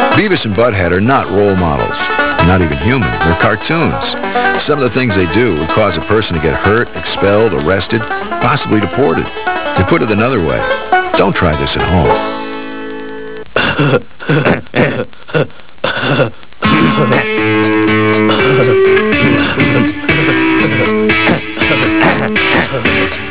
Beavis and Butthead are not role models. Not even human. They're cartoons. Some of the things they do would cause a person to get hurt, expelled, arrested, possibly deported. To put it another way, don't try this at home.